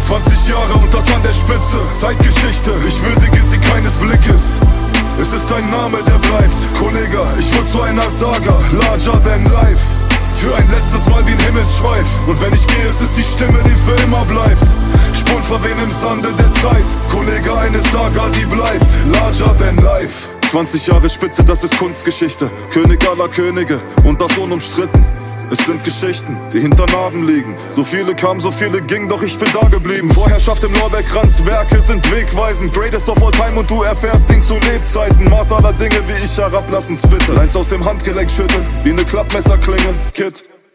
20 Jahre und das an der Spitze, Zeitgeschichte, ich würdige sie keines Blickes. Es ist ein Name, der bleibt, Kollege, ich wurde zu einer Saga, larger than life. Für ein letztes Mal wie ein Himmelsschweif. Und wenn ich gehe, es ist die Stimme, die für immer bleibt. Spuren verwehen im Sande der Zeit, Kollege, eine Saga, die bleibt, larger than life. 20 Jahre Spitze, das ist Kunstgeschichte, König aller Könige und das unumstritten. Es sind Geschichten, die hinter Narben liegen. So viele kamen, so viele gingen, doch ich bin da geblieben. Vorherrschaft im Lorbeerkranz, Werke sind wegweisend. Greatest of all time und du erfährst ihn zu Lebzeiten. Maß aller Dinge, wie ich herablassen spitte. Eins aus dem Handgelenk schütteln, wie eine Klappmesserklinge, Kid.